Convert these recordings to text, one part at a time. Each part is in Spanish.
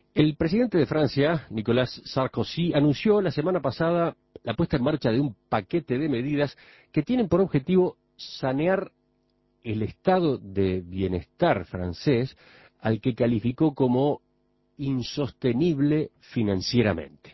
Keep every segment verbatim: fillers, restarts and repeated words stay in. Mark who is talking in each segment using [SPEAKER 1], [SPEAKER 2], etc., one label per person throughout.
[SPEAKER 1] El presidente de Francia, Nicolas Sarkozy, anunció la semana pasada la puesta en marcha de un paquete de medidas que tienen por objetivo sanear el estado de bienestar francés, al que calificó como insostenible financieramente.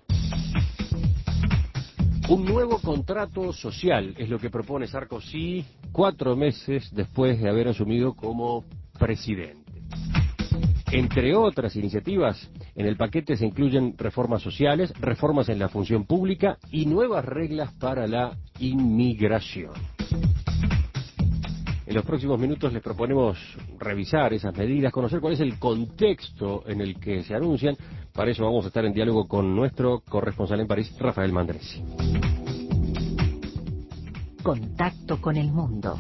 [SPEAKER 1] Un nuevo contrato social es lo que propone Sarkozy cuatro meses después de haber asumido como presidente. Entre otras iniciativas, en el paquete se incluyen reformas sociales, reformas en la función pública y nuevas reglas para la inmigración. En los próximos minutos les proponemos revisar esas medidas, conocer cuál es el contexto en el que se anuncian. Para eso vamos a estar en diálogo con nuestro corresponsal en París, Rafael Mandresi.
[SPEAKER 2] Contacto con el mundo.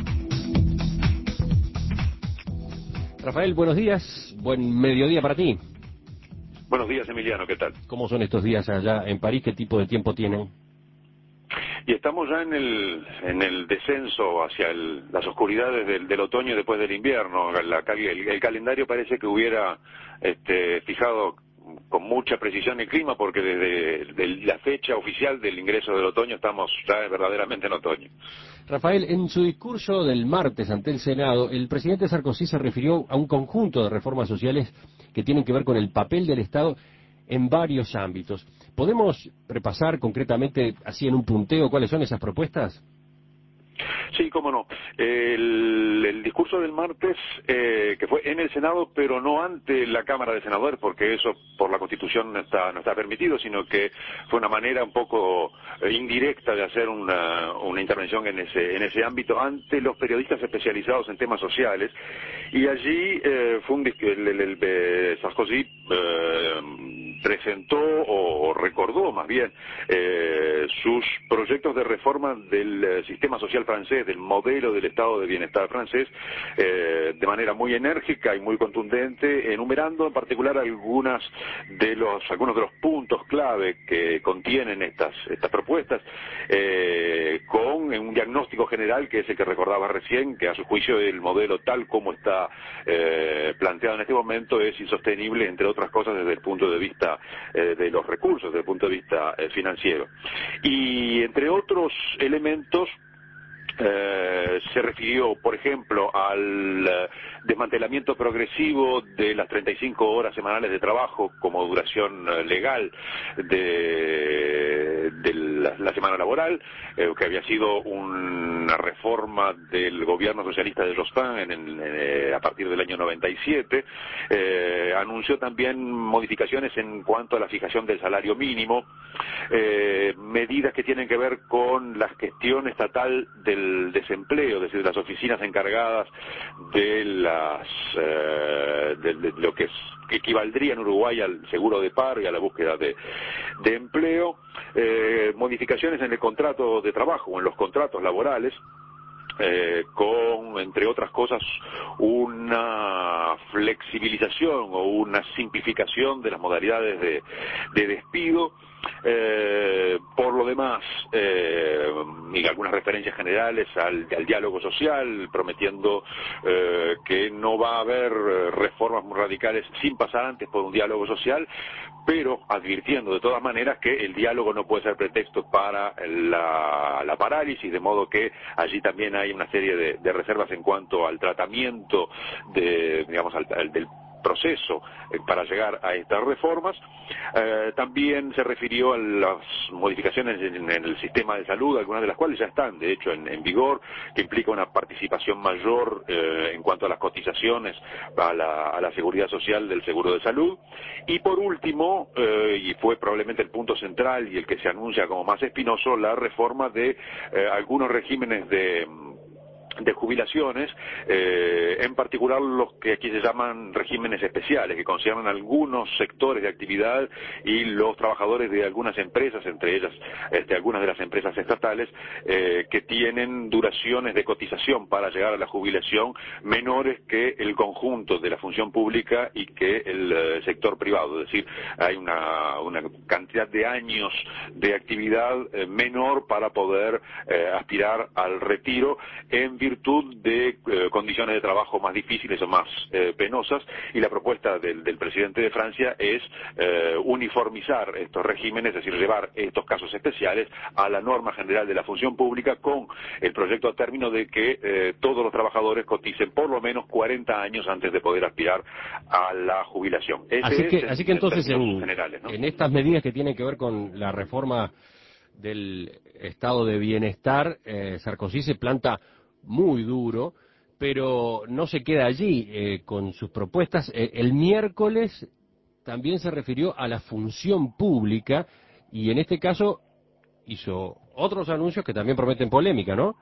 [SPEAKER 1] Rafael, buenos días, buen mediodía para ti.
[SPEAKER 3] Buenos días, Emiliano, ¿qué tal?
[SPEAKER 1] ¿Cómo son estos días allá en París? ¿Qué tipo de tiempo tienen?
[SPEAKER 3] Y estamos ya en el en el descenso hacia el, las oscuridades del, del otoño y después del invierno. La, el, el calendario parece que hubiera este, fijado con mucha precisión el clima, porque desde de la fecha oficial del ingreso del otoño estamos ya verdaderamente en otoño.
[SPEAKER 1] Rafael, en su discurso del martes ante el Senado, el presidente Sarkozy se refirió a un conjunto de reformas sociales que tienen que ver con el papel del Estado en varios ámbitos. ¿Podemos repasar concretamente, así en un punteo, cuáles son esas propuestas?
[SPEAKER 3] Sí, cómo no. El, el discurso del martes, eh, que fue en el Senado, pero no ante la Cámara de Senadores, porque eso por la Constitución no está, no está permitido, sino que fue una manera un poco eh, indirecta de hacer una, una intervención en ese, en ese ámbito ante los periodistas especializados en temas sociales. Y allí eh, fue un el, el, el, el Sarkozy eh, presentó o recordó más bien eh, sus proyectos de reforma del eh, sistema social francés, del modelo del estado de bienestar francés, eh, de manera muy enérgica y muy contundente, enumerando en particular algunas de los algunos de los puntos clave que contienen estas estas propuestas, eh, con un diagnóstico general que es el que recordaba recién, que a su juicio el modelo tal como está eh, planteado en este momento es insostenible, entre otras cosas desde el punto de vista eh, de los recursos, desde el punto de vista eh, financiero. Y entre otros elementos, Eh, se refirió, por ejemplo, al eh, desmantelamiento progresivo de las treinta y cinco horas semanales de trabajo como duración eh, legal de, de la, la semana laboral, eh, que había sido una reforma del gobierno socialista de Jospin en, en, eh, a partir del año noventa y siete. Eh, anunció también modificaciones en cuanto a la fijación del salario mínimo, eh, medidas que tienen que ver con la gestión estatal del el desempleo, es decir, de las oficinas encargadas de las eh, de, de lo que, es, que equivaldría en Uruguay al seguro de paro y a la búsqueda de, de empleo, eh, modificaciones en el contrato de trabajo o en los contratos laborales, Eh, con, entre otras cosas, una flexibilización o una simplificación de las modalidades de, de despido. Eh, por lo demás, eh, y algunas referencias generales al, al diálogo social, prometiendo eh, que no va a haber reformas muy radicales sin pasar antes por un diálogo social, pero advirtiendo de todas maneras que el diálogo no puede ser pretexto para la, la parálisis, de modo que allí también hay una serie de, de reservas en cuanto al tratamiento de, digamos, al, al, del proceso eh, para llegar a estas reformas. Eh, también se refirió a las modificaciones en, en el sistema de salud, algunas de las cuales ya están, de hecho, en, en vigor, que implica una participación mayor eh, en cuanto a las cotizaciones a la, a la seguridad social del seguro de salud. Y por último, eh, y fue probablemente el punto central y el que se anuncia como más espinoso, la reforma de eh, algunos regímenes de de jubilaciones, eh, en particular los que aquí se llaman regímenes especiales, que conciernen algunos sectores de actividad y los trabajadores de algunas empresas, entre ellas este, algunas de las empresas estatales, eh, que tienen duraciones de cotización para llegar a la jubilación menores que el conjunto de la función pública y que el eh, sector privado, es decir, hay una, una cantidad de años de actividad eh, menor para poder eh, aspirar al retiro en virtud de eh, condiciones de trabajo más difíciles o más eh, penosas, y la propuesta del, del presidente de Francia es eh, uniformizar estos regímenes, es decir, llevar estos casos especiales a la norma general de la función pública, con el proyecto a término de que eh, todos los trabajadores coticen por lo menos cuarenta años antes de poder aspirar a la jubilación. Ese
[SPEAKER 1] Así que,
[SPEAKER 3] es
[SPEAKER 1] así
[SPEAKER 3] en,
[SPEAKER 1] que
[SPEAKER 3] en
[SPEAKER 1] entonces en,
[SPEAKER 3] generales, ¿no?
[SPEAKER 1] en estas medidas que tienen que ver con la reforma del estado de bienestar, eh, Sarkozy se planta muy duro, pero no se queda allí eh, con sus propuestas. Eh, el miércoles también se refirió a la función pública y en este caso hizo otros anuncios que también prometen polémica, ¿no?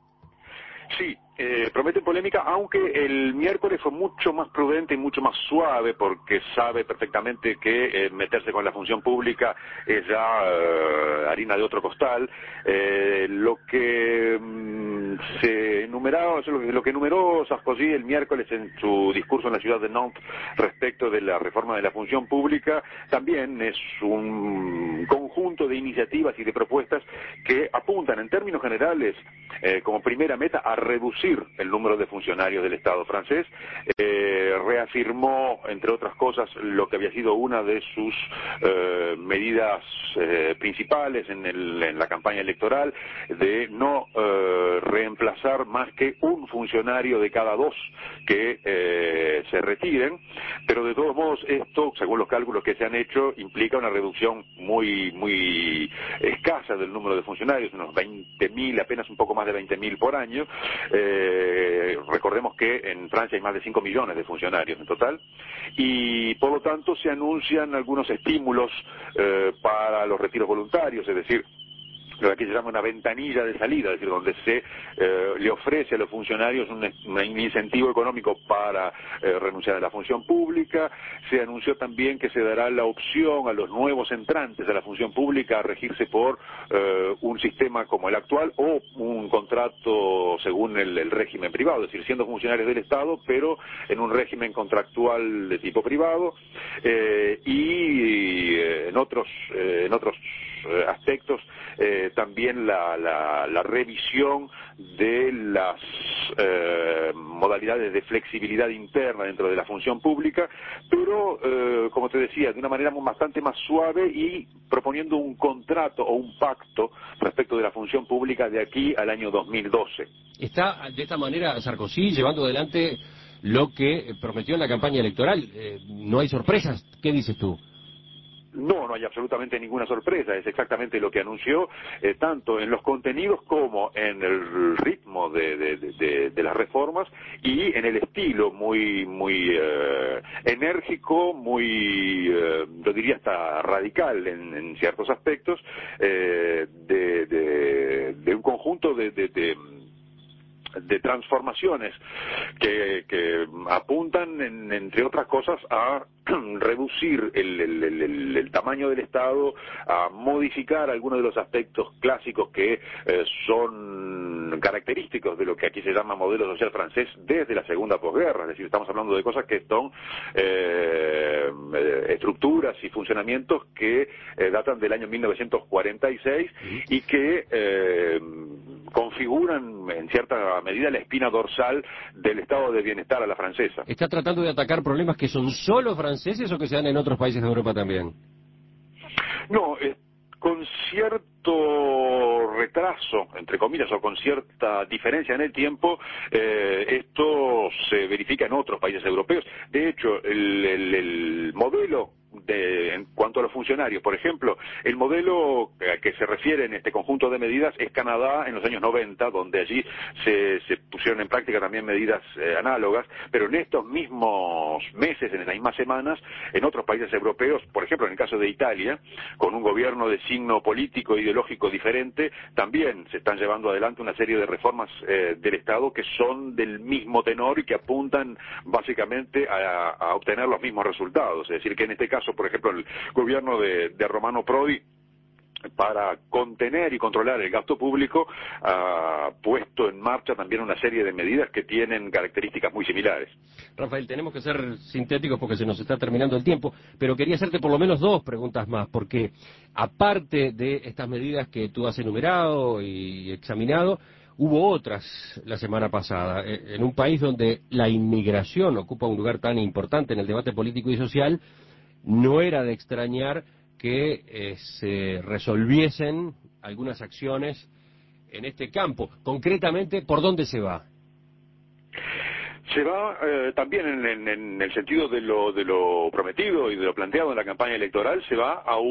[SPEAKER 3] Sí, eh, promete polémica, aunque el miércoles fue mucho más prudente y mucho más suave, porque sabe perfectamente que eh, meterse con la función pública es ya eh, harina de otro costal. Eh, lo que mm, se enumeraba, lo, lo que enumeró Sarkozy el miércoles en su discurso en la ciudad de Nantes respecto de la reforma de la función pública, también es un conjunto de iniciativas y de propuestas que apuntan en términos generales eh, como primera meta a reducir el número de funcionarios del Estado francés. Eh, reafirmó, entre otras cosas, lo que había sido una de sus eh, medidas eh, principales en, el, en la campaña electoral, de no eh, reemplazar más que un funcionario de cada dos que eh, se retiren, pero de todos modos esto, según los cálculos que se han hecho, implica una reducción muy, muy escasa del número de funcionarios, unos veinte mil, apenas un poco más de veinte mil por año. Eh, recordemos que en Francia hay más de cinco millones de funcionarios en total, y por lo tanto se anuncian algunos estímulos eh, para los retiros voluntarios, es decir, lo que aquí se llama una ventanilla de salida, es decir, donde se eh, le ofrece a los funcionarios un, un incentivo económico para eh, renunciar a la función pública. Se anunció también que se dará la opción a los nuevos entrantes a la función pública a regirse por eh, un sistema como el actual o un contrato según el, el régimen privado, es decir, siendo funcionarios del Estado, pero en un régimen contractual de tipo privado, eh, y eh, en otros, eh, en otros eh, aspectos eh, también la, la, la revisión de las eh, modalidades de flexibilidad interna dentro de la función pública, pero eh, como te decía, de una manera bastante más suave y proponiendo un contrato o un pacto respecto de la función pública de aquí al año dos mil doce.
[SPEAKER 1] Está de esta manera Sarkozy llevando adelante lo que prometió en la campaña electoral. Eh, no hay sorpresas. ¿Qué dices tú?
[SPEAKER 3] No, no hay absolutamente ninguna sorpresa, es exactamente lo que anunció, eh, tanto en los contenidos como en el ritmo de, de, de, de las reformas y en el estilo muy, muy eh, enérgico, muy, eh, yo diría hasta radical en, en ciertos aspectos, eh, de, de, de un conjunto de, de, de de transformaciones que, que apuntan, en, entre otras cosas, a reducir el, el, el, el tamaño del Estado, a modificar algunos de los aspectos clásicos que eh, son característicos de lo que aquí se llama modelo social francés desde la segunda posguerra, es decir, estamos hablando de cosas que son eh, estructuras y funcionamientos que eh, datan del año mil novecientos cuarenta y seis y que eh, configuran en cierta medida la espina dorsal del estado de bienestar a la francesa.
[SPEAKER 1] ¿Está tratando de atacar problemas que son solo franceses o que se dan en otros países de Europa también?
[SPEAKER 3] No, eh, con cierto retraso, entre comillas, o con cierta diferencia en el tiempo, eh, esto se verifica en otros países europeos. De hecho, el, el, el modelo de, en cuanto a los funcionarios, por ejemplo, el modelo a que se refiere en este conjunto de medidas es Canadá en los años noventa, donde allí se, se pusieron en práctica también medidas eh, análogas, pero en estos mismos meses, en las mismas semanas, en otros países europeos, por ejemplo en el caso de Italia, con un gobierno de signo político e ideológico diferente, también se están llevando adelante una serie de reformas eh, del Estado que son del mismo tenor y que apuntan básicamente a, a obtener los mismos resultados, es decir, que en este caso, por ejemplo, el gobierno de, de Romano Prodi, para contener y controlar el gasto público, ha puesto en marcha también una serie de medidas que tienen características muy similares.
[SPEAKER 1] Rafael, tenemos que ser sintéticos porque se nos está terminando el tiempo, pero quería hacerte por lo menos dos preguntas más, porque aparte de estas medidas que tú has enumerado y examinado, Hubo otras la semana pasada. En un país donde la inmigración ocupa un lugar tan importante en el debate político y social, no era de extrañar que eh, se resolviesen algunas acciones en este campo. Concretamente, ¿por dónde se va?
[SPEAKER 3] Se va eh, también en, en, en el sentido de lo, de lo prometido y de lo planteado en la campaña electoral, se va a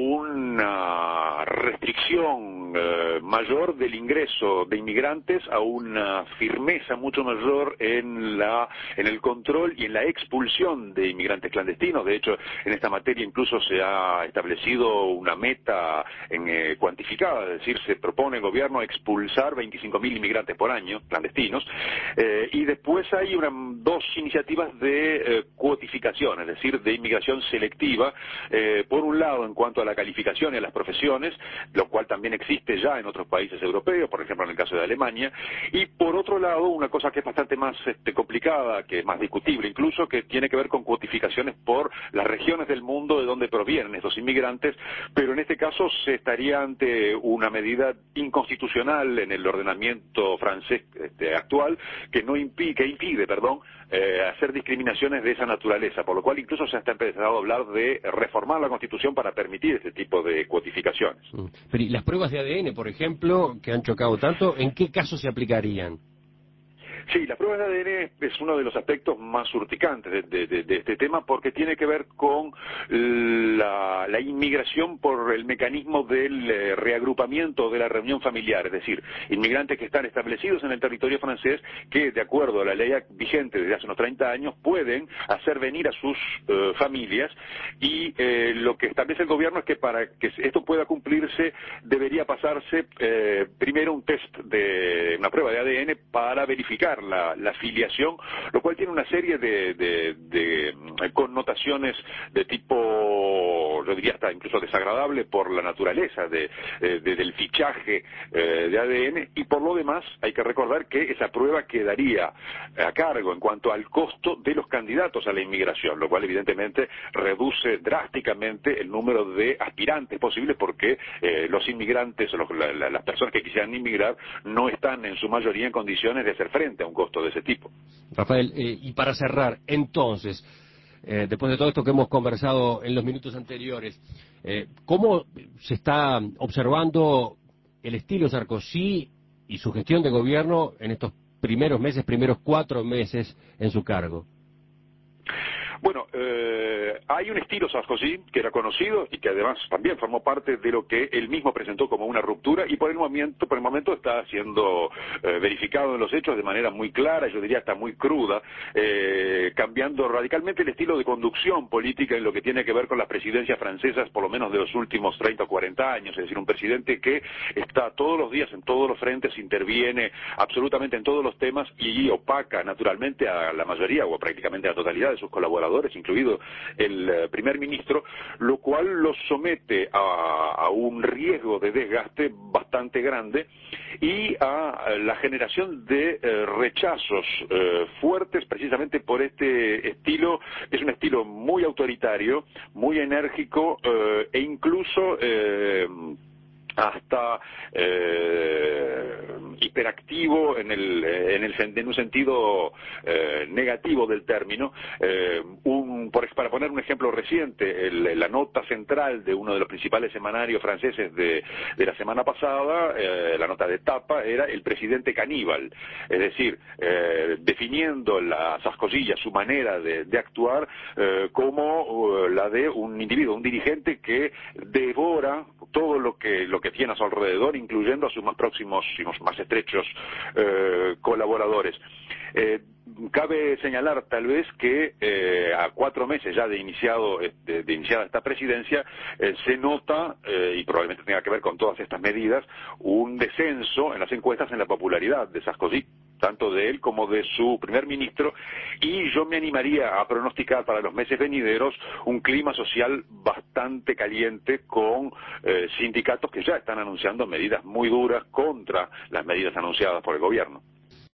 [SPEAKER 3] una restricción eh, mayor del ingreso de inmigrantes, a una firmeza mucho mayor en la en el control y en la expulsión de inmigrantes clandestinos. De hecho, en esta materia incluso se ha establecido una meta en, eh, cuantificada, es decir, se propone el gobierno expulsar veinticinco mil inmigrantes por año clandestinos, eh, y después hay una dos iniciativas de eh, cuotificación, es decir, de inmigración selectiva, eh, por un lado en cuanto a la calificación y a las profesiones, lo cual también existe ya en otros países europeos, por ejemplo en el caso de Alemania, y por otro lado una cosa que es bastante más este, complicada, que es más discutible incluso, que tiene que ver con cuotificaciones por las regiones del mundo de donde provienen estos inmigrantes, pero en este caso se estaría ante una medida inconstitucional en el ordenamiento francés este, actual, que no impide, que impide, perdón, Eh, hacer discriminaciones de esa naturaleza, por lo cual incluso se está empezando a hablar de reformar la Constitución para permitir este tipo de cuotificaciones.
[SPEAKER 1] Pero ¿y las pruebas de A D N, por ejemplo, que han chocado tanto, en qué casos se aplicarían?
[SPEAKER 3] Sí, la prueba de A D N es uno de los aspectos más urticantes de, de, de, de este tema, porque tiene que ver con la, la inmigración por el mecanismo del eh, reagrupamiento de la reunión familiar, es decir, inmigrantes que están establecidos en el territorio francés, que de acuerdo a la ley vigente desde hace unos treinta años pueden hacer venir a sus eh, familias, y eh, lo que establece el gobierno es que para que esto pueda cumplirse debería pasarse eh, primero un test de una prueba de A D N para verificar La, la filiación, lo cual tiene una serie de, de, de connotaciones de tipo, yo diría hasta incluso desagradable por la naturaleza de, de, del fichaje eh, de A D N, y por lo demás hay que recordar que esa prueba quedaría a cargo en cuanto al costo de los candidatos a la inmigración, lo cual evidentemente reduce drásticamente el número de aspirantes posibles, porque eh, los inmigrantes, los, la, la, las personas que quisieran inmigrar no están en su mayoría en condiciones de hacer frente a un costo de ese tipo.
[SPEAKER 1] Rafael, eh, y para cerrar, entonces, eh, después de todo esto que hemos conversado en los minutos anteriores, eh, ¿cómo se está observando el estilo Sarkozy y su gestión de gobierno en estos primeros meses, primeros cuatro meses en su cargo?
[SPEAKER 3] Bueno, eh, hay un estilo Sarkozy que era conocido y que además también formó parte de lo que él mismo presentó como una ruptura, y por el momento, por el momento está siendo eh, verificado en los hechos de manera muy clara, yo diría hasta muy cruda, eh, cambiando radicalmente el estilo de conducción política en lo que tiene que ver con las presidencias francesas, por lo menos de los últimos treinta o cuarenta años, es decir, un presidente que está todos los días en todos los frentes, interviene absolutamente en todos los temas y opaca naturalmente a la mayoría o prácticamente a la totalidad de sus colaboradores, incluido el uh, primer ministro, lo cual los somete a, a un riesgo de desgaste bastante grande y a, a la generación de uh, rechazos uh, fuertes precisamente por este estilo, que es un estilo muy autoritario, muy enérgico uh, e incluso uh, hasta eh, hiperactivo en el, en el en un sentido eh, negativo del término. Eh, un, por, para poner un ejemplo reciente, el, la nota central de uno de los principales semanarios franceses de, de la semana pasada, eh, la nota de tapa, era el presidente caníbal, es decir, eh, definiendo la Sarkozy, su manera de, de actuar eh, como uh, la de un individuo, un dirigente que devora todo lo que lo que tiene a su alrededor, incluyendo a sus más próximos y más estrechos eh, colaboradores. Eh, cabe señalar tal vez que eh, a cuatro meses ya de iniciado de, de iniciada esta presidencia eh, se nota, eh, y probablemente tenga que ver con todas estas medidas, un descenso en las encuestas en la popularidad de Sarkozy, tanto de él como de su primer ministro, y yo me animaría a pronosticar para los meses venideros un clima social bastante caliente, con eh, sindicatos que ya están anunciando medidas muy duras contra las medidas anunciadas por el gobierno.